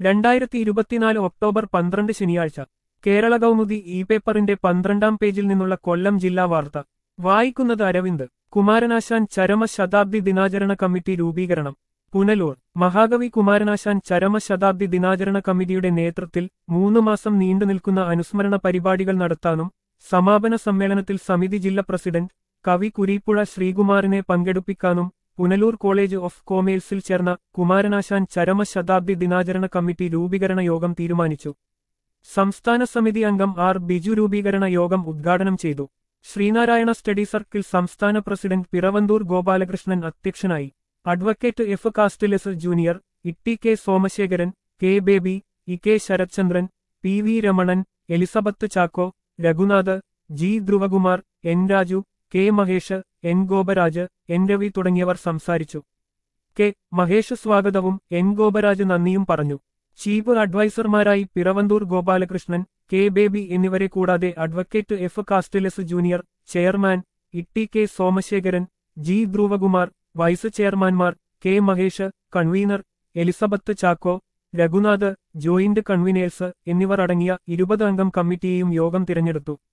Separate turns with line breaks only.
2024 October 12 ശനിയാഴ്ച Kerala Kaumudi E പേപ്പറിന്റെ 12-ാം പേജിൽ നിന്നുള്ള കൊല്ലം ജില്ലാ വാർത്ത വായിക്കുന്നത് അരവിന്ദ്. കുമാരനാശാൻ ചരമ ശതാബ്ദി ദിനാചരണ കമ്മിറ്റി രൂപീകരണം. പുനലൂർ. മഹാകവി കുമാരനാശാൻ ചരമ ശതാബ്ദി ദിനാചരണ കമ്മിറ്റിയുടെ നേതൃത്വത്തിൽ 3 മാസം നീണ്ടുനിൽക്കുന്ന അനുസ്മരണ പരിപാടികൾ നടത്താനും സമാപന സമ്മേളനത്തിൽ സമിതി ജില്ലാ പ്രസിഡന്റ് കവി കുരീപ്പുഴ ശ്രീകുമാറിനെ പങ്കെടുപ്പിക്കാനും പുനലൂർ കോളേജ് ഓഫ് കൊമേഴ്സിൽ ചേർന്ന കുമാരനാശാൻ ചരമ ശതാബ്ദി ദിനാചരണ കമ്മിറ്റി രൂപീകരണ യോഗം തീരുമാനിച്ചു. സംസ്ഥാന സമിതി അംഗം ആർ ബിജു രൂപീകരണ യോഗം ഉദ്ഘാടനം ചെയ്തു. ശ്രീനാരായണ സ്റ്റഡി സർക്കിൾ സംസ്ഥാന പ്രസിഡന്റ് പിറവന്തൂർ ഗോപാലകൃഷ്ണൻ അധ്യക്ഷനായി. Advocate F Castilus junior, Itty K Somasekharan, K Baby, E K Sarathchandran, P V Ramanan, Elizabeth Chacko, Raghunath, G Dhruvakumar, N Raju, K Mahesh, N Goparaj, N Ravi തുടങ്ങിയവർ സംസാരിച്ചു. കെ മഹേഷ് സ്വാഗതവും എൻ ഗോപരാജ് നന്ദിയും പറഞ്ഞു. ചീഫ് അഡ്വൈസർമാരായി പിറവന്തൂർ ഗോപാലകൃഷ്ണൻ, കെ ബേബി എന്നിവരെ കൂടാതെ advocate F Castilus junior, chairman, Itty K Somasekharan, G Dhruvakumar, vice ചെയർമാൻമാർ, K Mahesh, convener, Elizabeth Chacko, Raghunath, joint conveners എന്നിവർ അടങ്ങിയ 20 അംഗം കമ്മിറ്റിയെയും യോഗം തിരഞ്ഞെടുത്തു.